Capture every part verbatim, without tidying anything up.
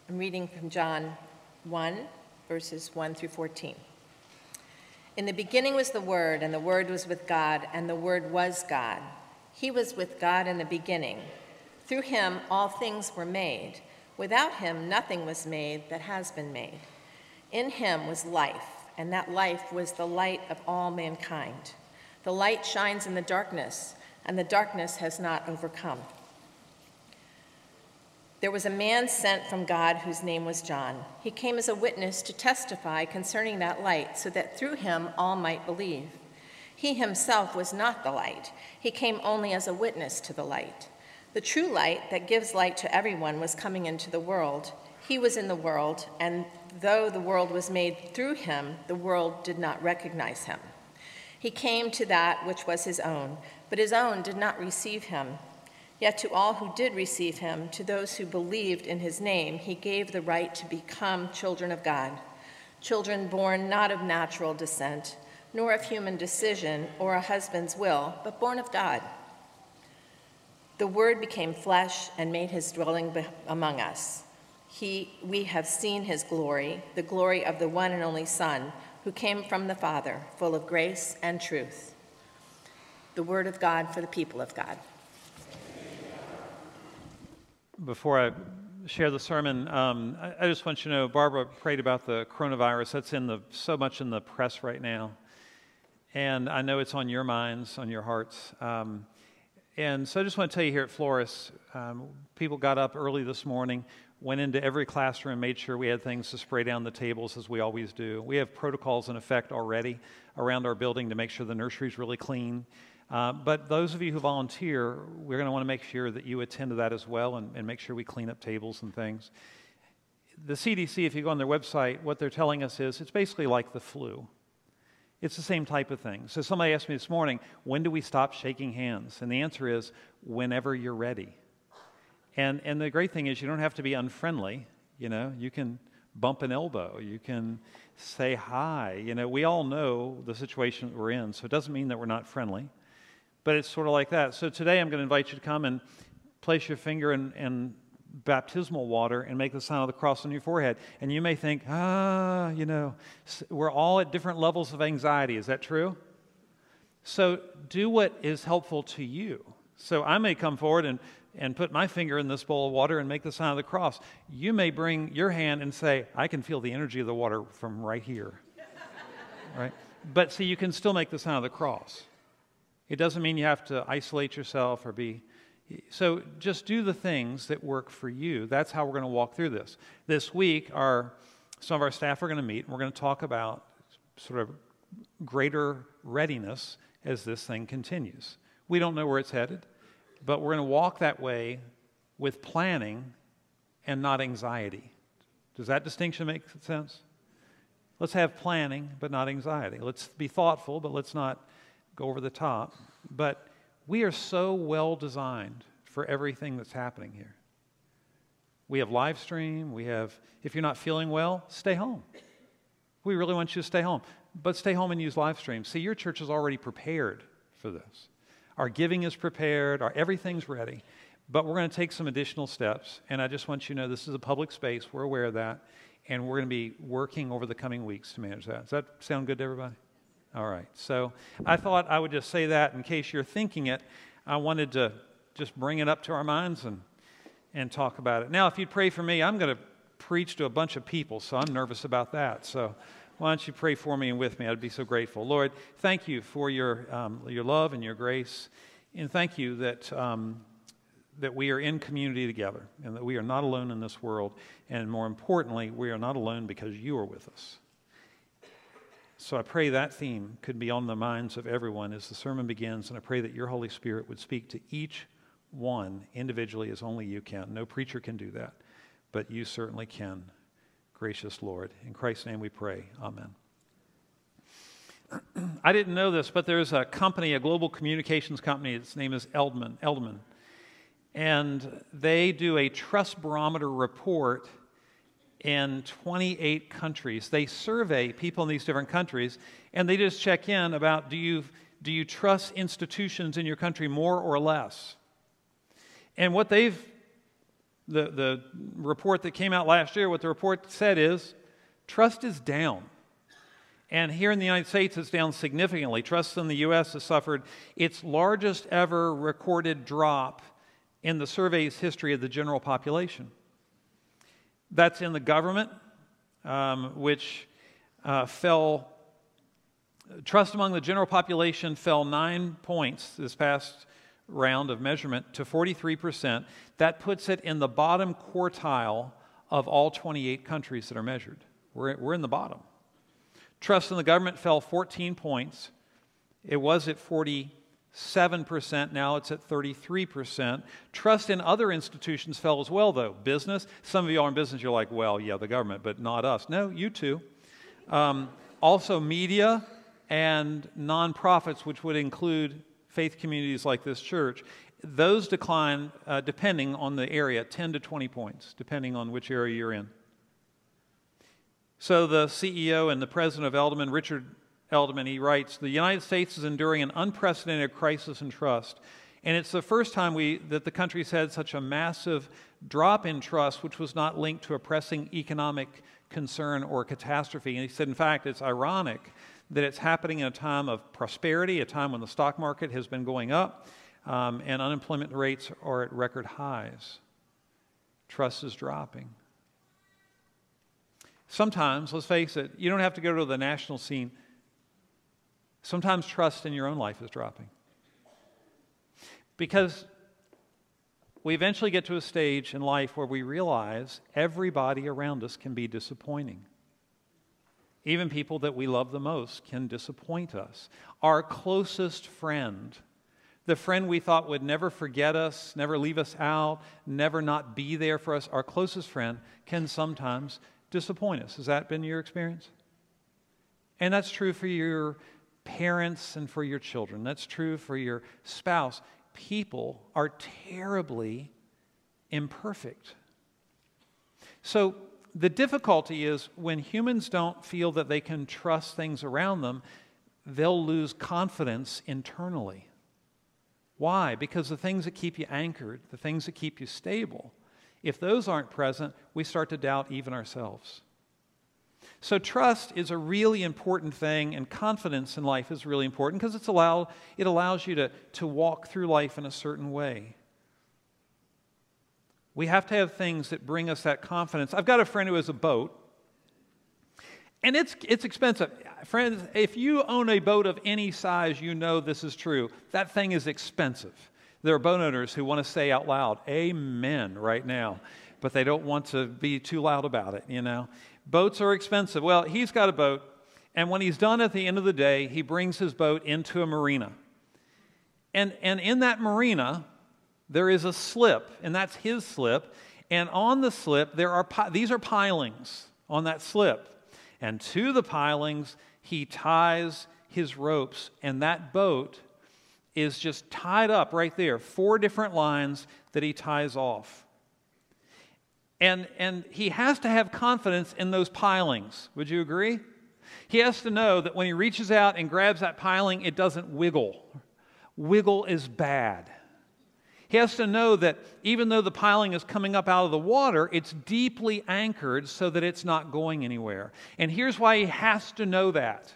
I'm reading from John one, verses one through fourteen. In the beginning was the Word, and the Word was with God, and the Word was God. He was with God in the beginning. Through him all things were made. Without him nothing was made that has been made. In him was life, and that life was the light of all mankind. The light shines in the darkness, and the darkness has not overcome. There was a man sent from God whose name was John. He came as a witness to testify concerning that light, so that through him all might believe. He himself was not the light. He came only as a witness to the light. The true light that gives light to everyone was coming into the world. He was in the world, and though the world was made through him, the world did not recognize him. He came to that which was his own, but his own did not receive him. Yet to all who did receive him, to those who believed in his name, he gave the right to become children of God, children born not of natural descent, nor of human decision or a husband's will, but born of God. The Word became flesh and made his dwelling among us. He, we have seen his glory, the glory of the one and only Son, who came from the Father, full of grace and truth. The word of God for the people of God. Before I share the sermon, um, I, I just want you to know, Barbara prayed about the coronavirus. That's in the so much in the press right now. And I know it's on your minds, on your hearts. Um, and so I just want to tell you here at Flores, um, people got up early this morning, went into every classroom, made sure we had things to spray down the tables as we always do. We have protocols in effect already around our building to make sure the nursery is really clean. Uh, but those of you who volunteer, we're going to want to make sure that you attend to that as well and, and make sure we clean up tables and things. The C D C, if you go on their website, what they're telling us is it's basically like the flu. It's the same type of thing. So somebody asked me this morning, when do we stop shaking hands? And the answer is, whenever you're ready. And and the great thing is you don't have to be unfriendly. You know, you can bump an elbow. You can say hi. You know, we all know the situation that we're in, so it doesn't mean that we're not friendly. But it's sort of like that. So today I'm going to invite you to come and place your finger in, in baptismal water and make the sign of the cross on your forehead. And you may think, ah, you know, we're all at different levels of anxiety. Is that true? So do what is helpful to you. So I may come forward and, and put my finger in this bowl of water and make the sign of the cross. You may bring your hand and say, I can feel the energy of the water from right here. Right? But see, you can still make the sign of the cross. It doesn't mean you have to isolate yourself or be... So just do the things that work for you. That's how we're going to walk through this. This week, our some of our staff are going to meet, and we're going to talk about sort of greater readiness as this thing continues. We don't know where it's headed, but we're going to walk that way with planning and not anxiety. Does that distinction make sense? Let's have planning, but not anxiety. Let's be thoughtful, but let's not go over the top. But we are so well designed for everything that's happening here. We have live stream. We have, if you're not feeling well, stay home. We really want you to stay home. But stay home and use live stream. See, your church is already prepared for this. Our giving is prepared. Our everything's ready. But we're going to take some additional steps. And I just want you to know this is a public space. We're aware of that. And we're going to be working over the coming weeks to manage that. Does that sound good to everybody? All right, so I thought I would just say that in case you're thinking it. I wanted to just bring it up to our minds and and talk about it. Now, if you'd pray for me, I'm going to preach to a bunch of people, so I'm nervous about that. So why don't you pray for me and with me? I'd be so grateful. Lord, thank you for your um, your love and your grace, and thank you that um, that we are in community together and that we are not alone in this world, and more importantly, we are not alone because you are with us. So I pray that theme could be on the minds of everyone as the sermon begins, and I pray that your Holy Spirit would speak to each one individually as only you can. No preacher can do that, but you certainly can, gracious Lord. In Christ's name we pray. Amen. I didn't know this, but there's a company, a global communications company. Its name is Eldman. Eldman. And they do a trust barometer report in twenty-eight countries. They survey people in these different countries, and they just check in about do you do you trust institutions in your country more or less? And what they've the, the report that came out last year, what the report said is, trust is down. And here in the United States, it's down significantly. Trust in the U S has suffered its largest ever recorded drop in the survey's history of the general population. That's in the government, um, which uh, fell, trust among the general population fell nine points this past round of measurement to forty-three percent. That puts it in the bottom quartile of all twenty-eight countries that are measured. We're, we're in the bottom. Trust in the government fell fourteen points. It was at forty-seven percent. Now it's at thirty-three percent. Trust in other institutions fell as well, though. Business, some of you are in business, you're like, well, yeah, the government, but not us. No, you too. Um, also, media and nonprofits, which would include faith communities like this church, those decline, uh, depending on the area, ten to twenty points, depending on which area you're in. So the C E O and the president of Edelman, Richard Edelman, he writes, the United States is enduring an unprecedented crisis in trust. And it's the first time we that the country's had such a massive drop in trust, which was not linked to a pressing economic concern or catastrophe. And he said, in fact, it's ironic that it's happening in a time of prosperity, a time when the stock market has been going up, um, and unemployment rates are at record highs. Trust is dropping. Sometimes, let's face it, you don't have to go to the national scene. Sometimes trust in your own life is dropping. Because we eventually get to a stage in life where we realize everybody around us can be disappointing. Even people that we love the most can disappoint us. Our closest friend, the friend we thought would never forget us, never leave us out, never not be there for us, our closest friend can sometimes disappoint us. Has that been your experience? And that's true for your parents and for your children. That's true for your spouse. People are terribly imperfect. So the difficulty is when humans don't feel that they can trust things around them, they'll lose confidence internally. Why? Because the things that keep you anchored, the things that keep you stable, if those aren't present, we start to doubt even ourselves. So trust is a really important thing, and confidence in life is really important because it's allow, it allows you to, to walk through life in a certain way. We have to have things that bring us that confidence. I've got a friend who has a boat, and it's it's expensive. Friends, if you own a boat of any size, you know this is true. That thing is expensive. There are boat owners who want to say out loud, amen, right now, but they don't want to be too loud about it, you know. Boats are expensive. Well, he's got a boat, and when he's done at the end of the day, he brings his boat into a marina. And, and in that marina, there is a slip, and that's his slip. And on the slip, there are pi- these are pilings on that slip. And to the pilings, he ties his ropes, and that boat is just tied up right there. Four different lines that he ties off. And, and he has to have confidence in those pilings. Would you agree? He has to know that when he reaches out and grabs that piling, it doesn't wiggle. Wiggle is bad. He has to know that even though the piling is coming up out of the water, it's deeply anchored so that it's not going anywhere. And here's why he has to know that.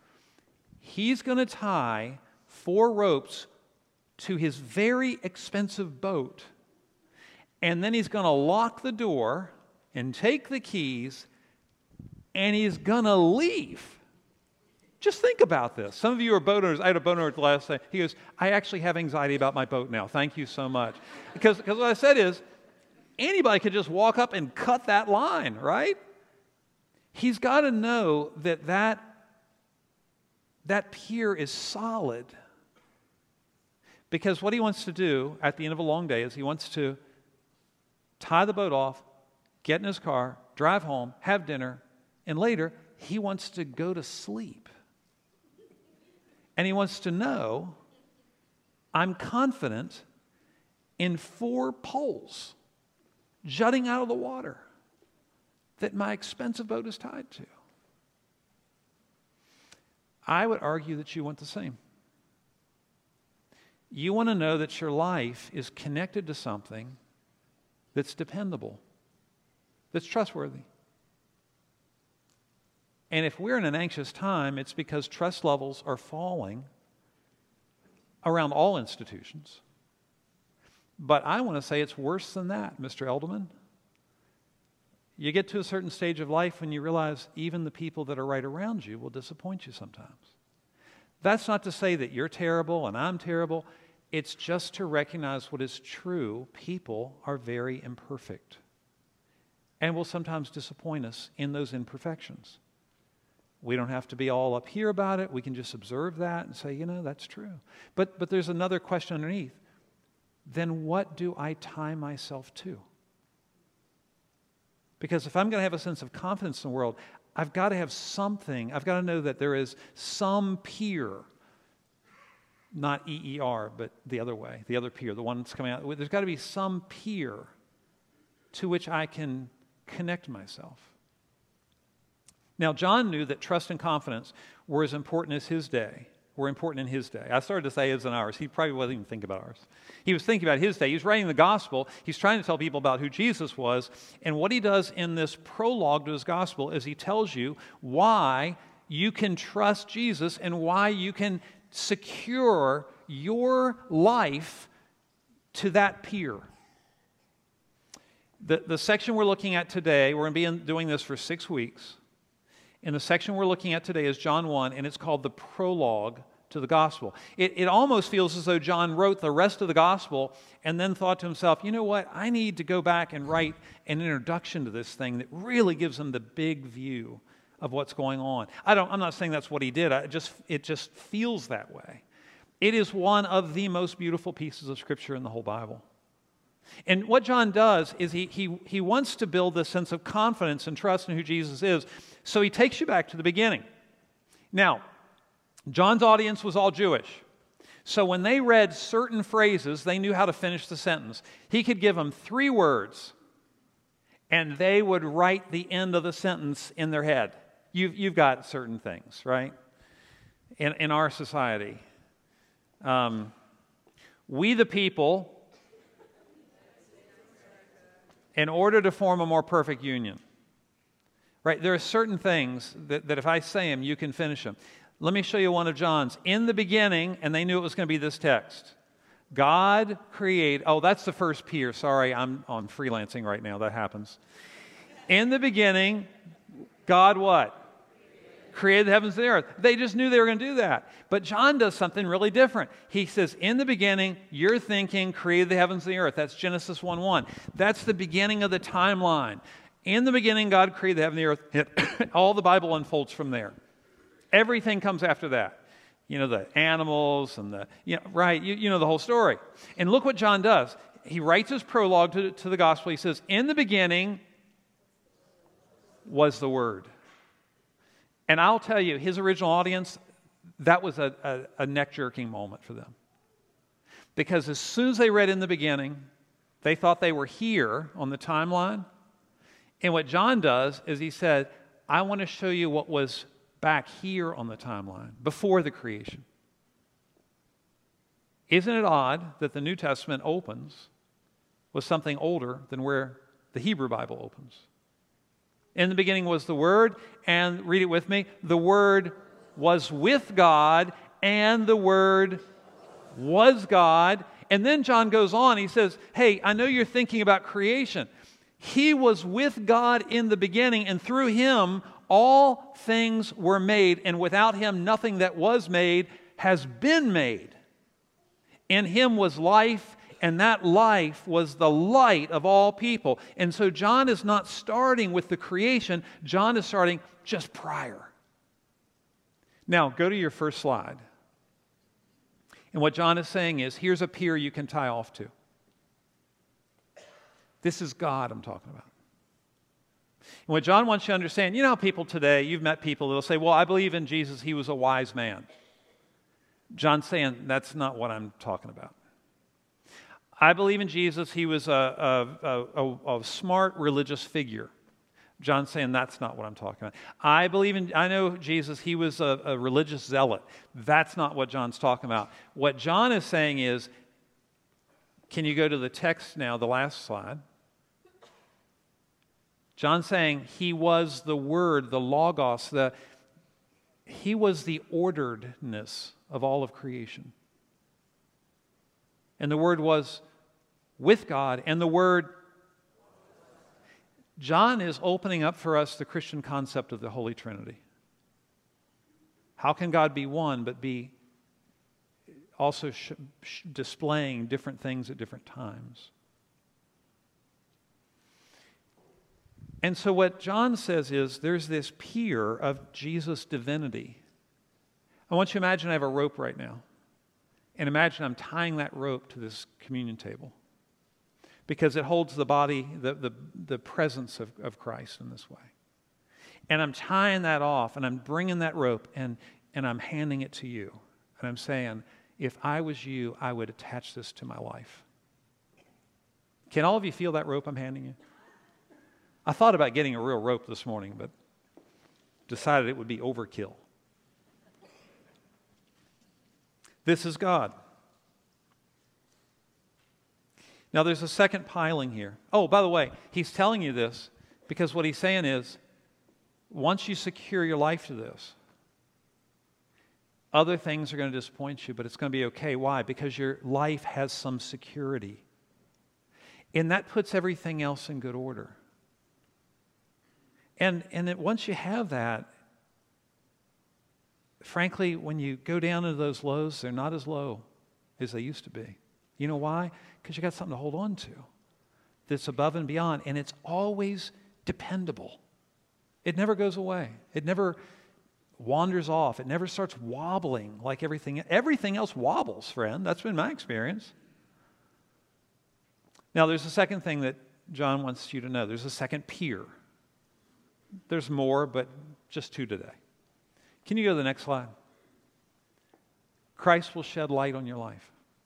He's going to tie four ropes to his very expensive boat. And then he's going to lock the door and take the keys, and he's going to leave. Just think about this. Some of you are boat owners. I had a boat owner at the last day. He goes, I actually have anxiety about my boat now. Thank you so much. Because, because what I said is, anybody could just walk up and cut that line, right? He's got to know that that, that pier is solid. Because what he wants to do at the end of a long day is he wants to tie the boat off, get in his car, drive home, have dinner, and later he wants to go to sleep. And he wants to know, I'm confident in four poles jutting out of the water that my expensive boat is tied to. I would argue that you want the same. You want to know that your life is connected to something that's dependable, that's trustworthy. And if we're in an anxious time, it's because trust levels are falling around all institutions. But I want to say it's worse than that, Mister Elderman. You get to a certain stage of life when you realize even the people that are right around you will disappoint you sometimes. That's not to say that you're terrible and I'm terrible. It's just to recognize what is true. People are very imperfect and will sometimes disappoint us in those imperfections. We don't have to be all up here about it. We can just observe that and say, you know, that's true. But but there's another question underneath. Then what do I tie myself to? Because if I'm going to have a sense of confidence in the world, I've got to have something. I've got to know that there is some peer, not E E R, but the other way, the other peer, the one that's coming out. There's got to be some peer to which I can connect myself. Now, John knew that trust and confidence were as important as his day, were important in his day. I started to say as in ours. He probably wasn't even thinking about ours. He was thinking about his day. He was writing the gospel. He's trying to tell people about who Jesus was. And what he does in this prologue to his gospel is he tells you why you can trust Jesus and why you can secure your life to that peer. The, the section we're looking at today, we're going to be in, doing this for six weeks. And the section we're looking at today is John one, and it's called the prologue to the gospel. It, it almost feels as though John wrote the rest of the gospel and then thought to himself, you know what, I need to go back and write an introduction to this thing that really gives him the big view of what's going on. I don't, I'm not saying that's what he did. I just, it just feels that way. It is one of the most beautiful pieces of Scripture in the whole Bible. And what John does is he, he, he wants to build this sense of confidence and trust in who Jesus is, so he takes you back to the beginning. Now, John's audience was all Jewish. So when they read certain phrases, they knew how to finish the sentence. He could give them three words, and they would write the end of the sentence in their head. You've, you've got certain things, right? In, in our society. Um, we the people, in order to form a more perfect union. Right? There are certain things that, that if I say them, you can finish them. Let me show you one of John's. In the beginning, and they knew it was going to be this text, God created, oh, that's the first peer. Sorry, I'm on freelancing right now. That happens. In the beginning, God what? Created the heavens and the earth. They just knew they were going to do that. But John does something really different. He says, in the beginning, you're thinking created the heavens and the earth. That's Genesis one one. That's the beginning of the timeline. In the beginning, God created the heaven and the earth. All the Bible unfolds from there. Everything comes after that. You know, the animals and the, you know, right, you, you know the whole story. And look what John does. He writes his prologue to, to the gospel. He says, in the beginning was the Word. And I'll tell you, his original audience, that was a, a, a neck-jerking moment for them. Because as soon as they read in the beginning, they thought they were here on the timeline. And what John does is he said, I want to show you what was back here on the timeline, before the creation. Isn't it odd that the New Testament opens with something older than where the Hebrew Bible opens? In the beginning was the Word, and read it with me, the Word was with God, and the Word was God. And then John goes on, he says, hey, I know you're thinking about creation. He was with God in the beginning, and through Him all things were made, and without Him nothing that was made has been made. In Him was life, and that life was the light of all people. And so John is not starting with the creation, John is starting just prior. Now, go to your first slide. And what John is saying is, here's a pier you can tie off to. This is God I'm talking about. And what John wants you to understand, you know how people today, you've met people that'll say, well, I believe in Jesus, He was a wise man. John's saying, that's not what I'm talking about. I believe in Jesus, He was a, a, a, a smart religious figure. John's saying, that's not what I'm talking about. I believe in, I know Jesus, He was a, a religious zealot. That's not what John's talking about. What John is saying is, can you go to the text now, the last slide? John's saying he was the Word, the Logos, the, he was the orderedness of all of creation. And the Word was with God, and the Word... John is opening up for us the Christian concept of the Holy Trinity. How can God be one, but be also sh- sh- displaying different things at different times? And so what John says is there's this pier of Jesus' divinity. I want you to imagine I have a rope right now. And imagine I'm tying that rope to this communion table, because it holds the body, the, the, the presence of, of Christ in this way. And I'm tying that off, and I'm bringing that rope, and, and I'm handing it to you. And I'm saying, if I was you, I would attach this to my life. Can all of you feel that rope I'm handing you? I thought about getting a real rope this morning, but decided it would be overkill. This is God. Now, there's a second piling here. Oh, by the way, he's telling you this because what he's saying is, once you secure your life to this, other things are going to disappoint you, but it's going to be okay. Why? Because your life has some security. And that puts everything else in good order. And, and it, once you have that, frankly, when you go down into those lows, they're not as low as they used to be. You know why? Because you got something to hold on to that's above and beyond, and it's always dependable. It never goes away. It never wanders off. It never starts wobbling like everything. Everything else wobbles, friend. That's been my experience. Now, there's a second thing that John wants you to know. There's a second pier. There's more, but just two today. Can you go to the next slide? Christ will shed light on your life.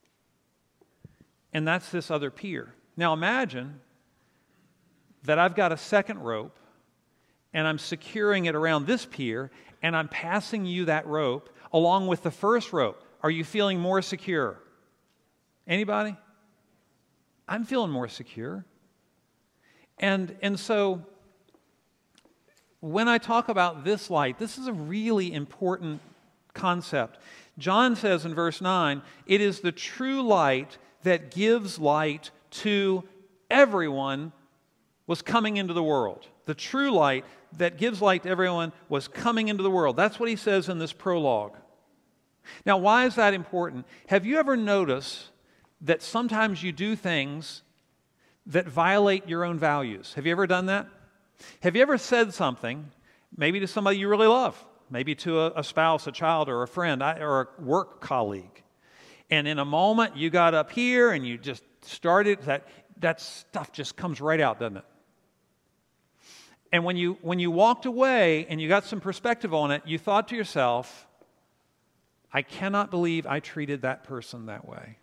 And that's this other pier. Now imagine that I've got a second rope and I'm securing it around this pier and I'm passing you that rope along with the first rope. Are you feeling more secure? Anybody? I'm feeling more secure. And, and so when I talk about this light, this is a really important concept. John says in verse nine, it is the true light that gives light to everyone was coming into the world. The true light that gives light to everyone was coming into the world. That's what he says in this prologue. Now, why is that important? Have you ever noticed that sometimes you do things that violate your own values? Have you ever done that? Have you ever said something, maybe to somebody you really love, maybe to a, a spouse, a child, or a friend, or a work colleague, and in a moment you got up here and you just started, that, that stuff just comes right out, doesn't it? And when you, when you walked away and you got some perspective on it, you thought to yourself, I cannot believe I treated that person that way.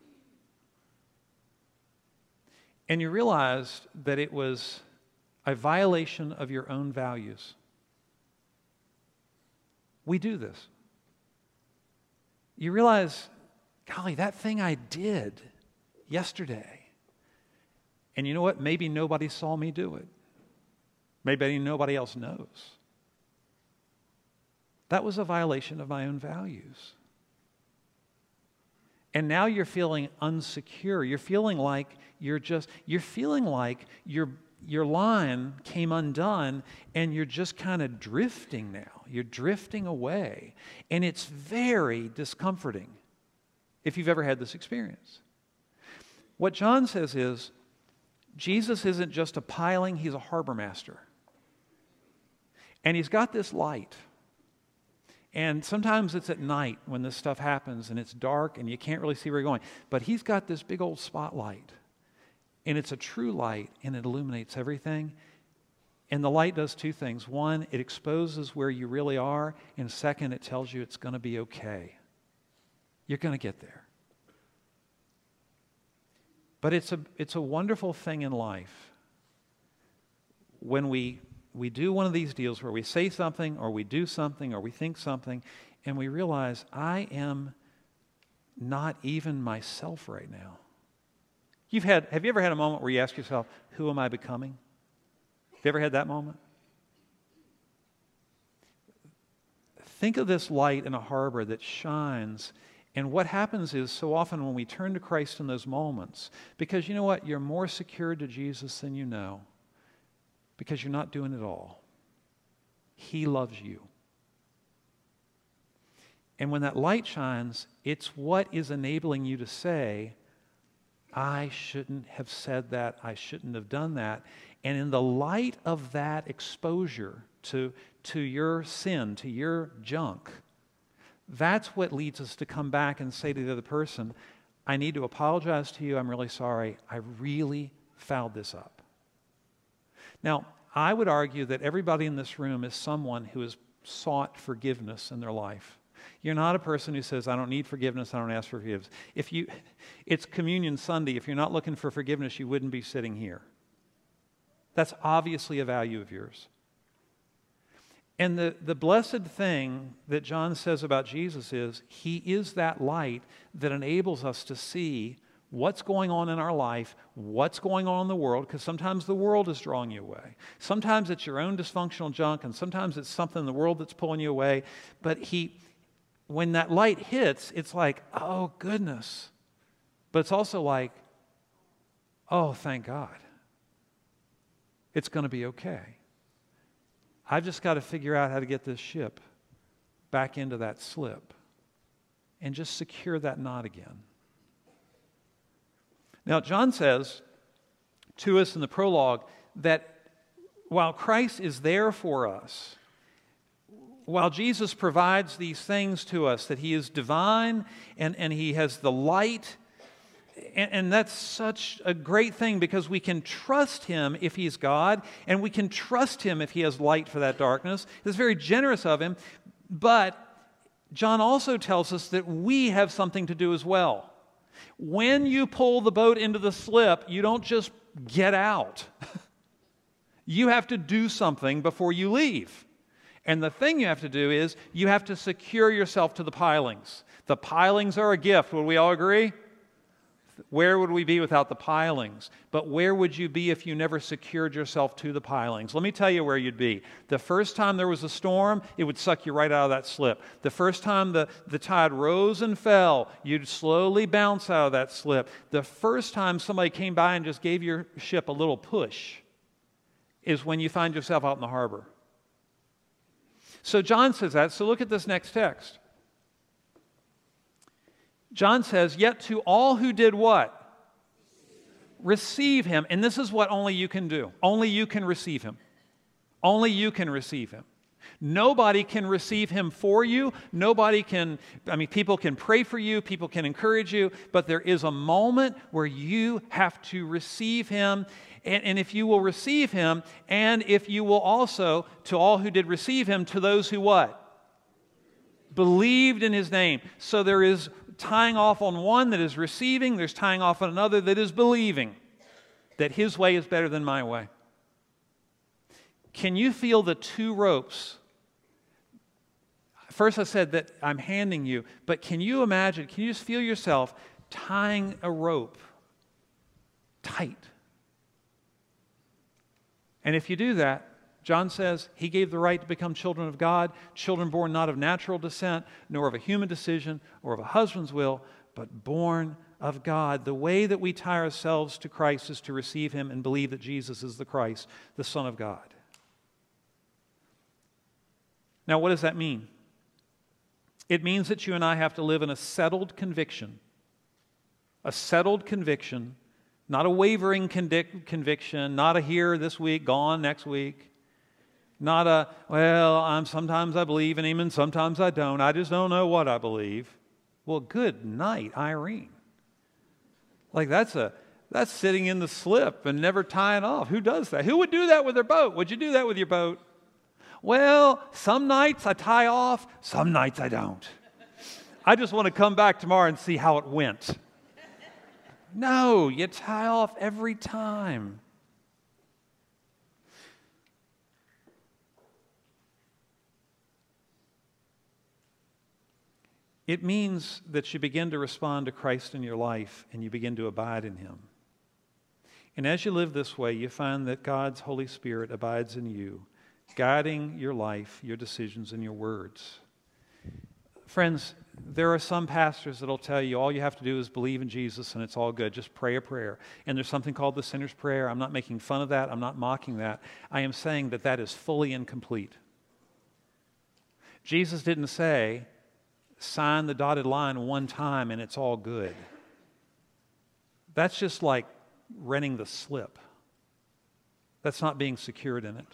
And you realized that it was a violation of your own values. We do this. You realize, golly, that thing I did yesterday, and you know what? Maybe nobody saw me do it. Maybe nobody else knows. That was a violation of my own values. And now you're feeling unsecure. You're feeling like you're just, you're feeling like your, your line came undone and you're just kind of drifting now. You're drifting away. And it's very discomforting if you've ever had this experience. What John says is, Jesus isn't just a piling, he's a harbor master. And he's got this light. And sometimes it's at night when this stuff happens and it's dark and you can't really see where you're going. But he's got this big old spotlight. And it's a true light and it illuminates everything. And the light does two things. One, it exposes where you really are. And second, it tells you it's going to be okay. You're going to get there. But it's a, it's a wonderful thing in life when we we do one of these deals where we say something or we do something or we think something and we realize I am not even myself right now. You've had, have you ever had a moment where you ask yourself, who am I becoming? you ever had that moment? Think of this light in a harbor that shines. And what happens is so often when we turn to Christ in those moments, because you know what? You're more secured to Jesus than you know, because you're not doing it all. He loves you. And when that light shines, it's what is enabling you to say, I shouldn't have said that, I shouldn't have done that. And in the light of that exposure to, to your sin, to your junk, that's what leads us to come back and say to the other person, I need to apologize to you, I'm really sorry, I really fouled this up. Now, I would argue that everybody in this room is someone who has sought forgiveness in their life. You're not a person who says, I don't need forgiveness, I don't ask for forgiveness. If you, it's Communion Sunday. If you're not looking for forgiveness, you wouldn't be sitting here. That's obviously a value of yours. And the, the blessed thing that John says about Jesus is, he is that light that enables us to see what's going on in our life, what's going on in the world, because sometimes the world is drawing you away. Sometimes it's your own dysfunctional junk, and sometimes it's something in the world that's pulling you away. But he, when that light hits, it's like, oh, goodness. But it's also like, oh, thank God. It's going to be okay. I've just got to figure out how to get this ship back into that slip and just secure that knot again. Now, John says to us in the prologue that while Christ is there for us, while Jesus provides these things to us, that he is divine and, and he has the light, and, and that's such a great thing because we can trust him if he's God, and we can trust him if he has light for that darkness. It's very generous of him, but John also tells us that we have something to do as well. When you pull the boat into the slip, you don't just get out. You have to do something before you leave. And the thing you have to do is you have to secure yourself to the pilings. The pilings are a gift. Would we all agree? Where would we be without the pilings? But where would you be if you never secured yourself to the pilings? Let me tell you where you'd be. The first time there was a storm, it would suck you right out of that slip. The first time the, the tide rose and fell, you'd slowly bounce out of that slip. The first time somebody came by and just gave your ship a little push is when you find yourself out in the harbor. So John says that. So look at this next text. John says, yet to all who did what? Receive him. And this is what only you can do. Only you can receive him. Only you can receive him. Nobody can receive him for you. Nobody can, I mean, people can pray for you. People can encourage you. But there is a moment where you have to receive him. And, and if you will receive him, and if you will also, to all who did receive him, to those who what? Believed in his name. So there is tying off on one that is receiving, there's tying off on another that is believing that his way is better than my way. Can you feel the two ropes? First I said that I'm handing you, but can you imagine, can you just feel yourself tying a rope tight? And if you do that, John says he gave the right to become children of God, children born not of natural descent, nor of a human decision, or of a husband's will, but born of God. The way that we tie ourselves to Christ is to receive him and believe that Jesus is the Christ, the Son of God. Now, what does that mean? It means that you and I have to live in a settled conviction. A settled conviction, not a wavering convic- conviction, not a here this week, gone next week. Not a, well, I'm, sometimes I believe in him and sometimes I don't. I just don't know what I believe. Well, good night, Irene. Like that's a that's sitting in the slip and never tying off. Who does that? Who would do that with their boat? Would you do that with your boat? Well, some nights I tie off, some nights I don't. I just want to come back tomorrow and see how it went. No, you tie off every time. It means that you begin to respond to Christ in your life and you begin to abide in him. And as you live this way, you find that God's Holy Spirit abides in you, guiding your life, your decisions, and your words. Friends, there are some pastors that will tell you all you have to do is believe in Jesus and it's all good. Just pray a prayer. And there's something called the sinner's prayer. I'm not making fun of that. I'm not mocking that. I am saying that that is fully incomplete. Jesus didn't say, sign the dotted line one time and it's all good. That's just like renting the slip. That's not being secured in it.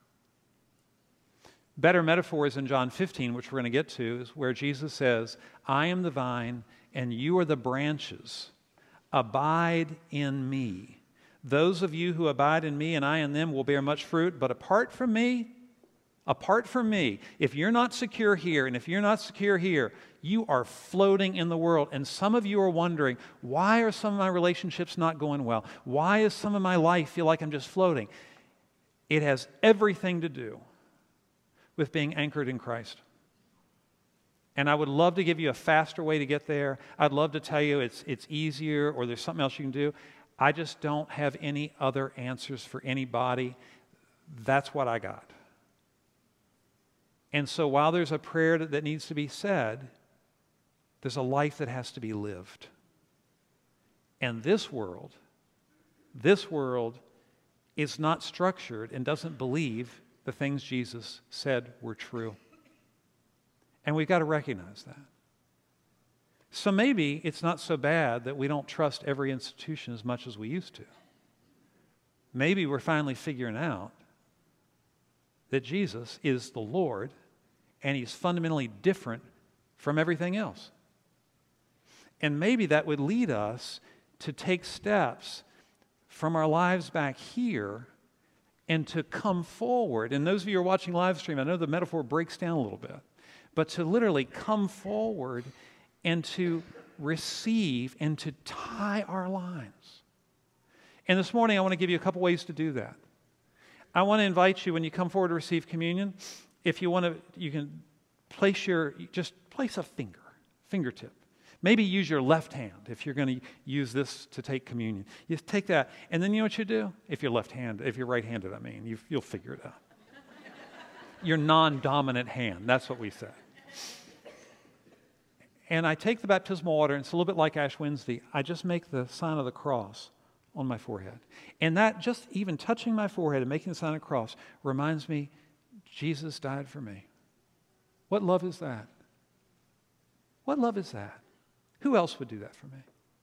Better metaphor is in John fifteen, which we're going to get to, is where Jesus says, I am the vine and you are the branches. Abide in me. Those of you who abide in me and I in them will bear much fruit, but apart from me, apart from me, if you're not secure here and if you're not secure here, you are floating in the world. And some of you are wondering, why are some of my relationships not going well? Why does some of my life feel like I'm just floating? It has everything to do with being anchored in Christ. And I would love to give you a faster way to get there. I'd love to tell you it's, it's easier or there's something else you can do. I just don't have any other answers for anybody. That's what I got. And so while there's a prayer that, that needs to be said, there's a life that has to be lived. And this world, this world is not structured and doesn't believe the things Jesus said were true. And we've got to recognize that. So maybe it's not so bad that we don't trust every institution as much as we used to. Maybe we're finally figuring out that Jesus is the Lord and He's fundamentally different from everything else. And maybe that would lead us to take steps from our lives back here and to come forward. And those of you who are watching live stream, I know the metaphor breaks down a little bit, but to literally come forward and to receive and to tie our lines. And this morning I want to give you a couple ways to do that. I want to invite you when you come forward to receive communion, if you want to, you can place your, just place a finger, fingertip. Maybe use your left hand if you're going to use this to take communion. You take that, and then you know what you do? If you're left-handed, if you're right-handed, I mean, you, you'll figure it out. Your non-dominant hand, that's what we say. And I take the baptismal water, and it's a little bit like Ash Wednesday. I just make the sign of the cross on my forehead. And that, just even touching my forehead and making the sign of the cross, reminds me, Jesus died for me. What love is that? What love is that? Who else would do that for me?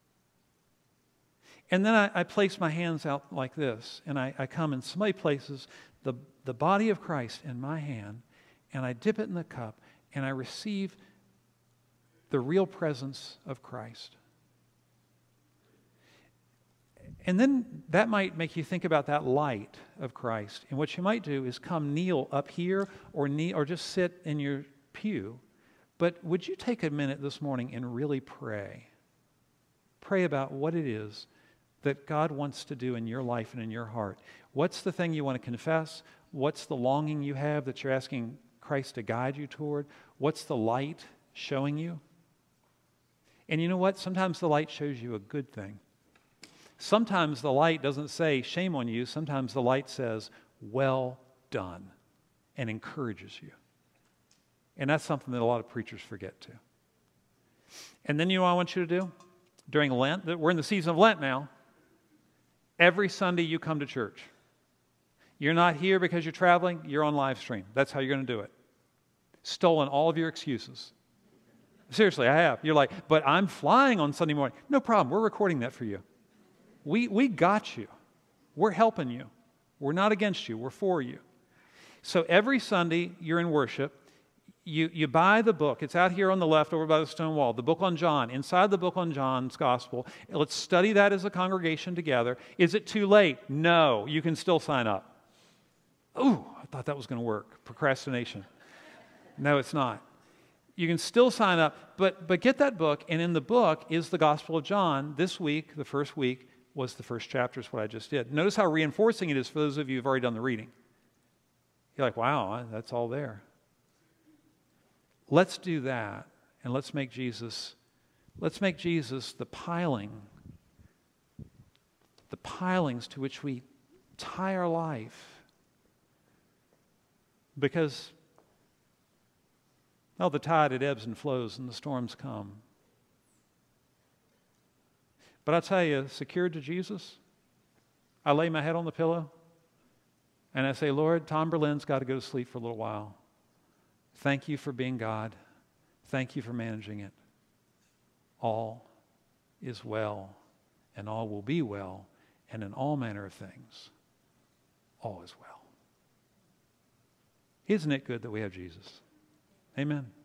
And then I, I place my hands out like this, and I, I come and somebody places the, the body of Christ in my hand, and I dip it in the cup, and I receive the real presence of Christ. And then that might make you think about that light of Christ. And what you might do is come kneel up here or kneel, or just sit in your pew. But would you take a minute this morning and really pray? Pray about what it is that God wants to do in your life and in your heart. What's the thing you want to confess? What's the longing you have that you're asking Christ to guide you toward? What's the light showing you? And you know what? Sometimes the light shows you a good thing. Sometimes the light doesn't say, shame on you. Sometimes the light says, well done, and encourages you. And that's something that a lot of preachers forget too. And then you know what I want you to do? During Lent, we're in the season of Lent now. Every Sunday you come to church. You're not here because you're traveling, you're on live stream. That's how you're going to do it. Stolen all of your excuses. Seriously, I have. You're like, but I'm flying on Sunday morning. No problem. We're recording that for you. We, we got you. We're helping you. We're not against you. We're for you. So every Sunday you're in worship. You, you buy the book. It's out here on the left over by the stone wall, the book on John. Inside the book on John's gospel, let's study that as a congregation together. Is it too late? No. You can still sign up. Ooh, I thought that was going to work. Procrastination. No, it's not. You can still sign up, but, but get that book, and in the book is the Gospel of John. This week, the first week, was the first chapter, is what I just did. Notice how reinforcing it is for those of you who've already done the reading. You're like, wow, that's all there. Let's do that, and let's make Jesus, let's make Jesus the piling the pilings to which we tie our life. Because, oh, the tide, it ebbs and flows and the storms come. But I tell you, secured to Jesus, I lay my head on the pillow and I say, Lord, Tom Berlin's got to go to sleep for a little while. Thank you for being God. Thank you for managing it. All is well, and all will be well, and in all manner of things, all is well. Isn't it good that we have Jesus? Amen.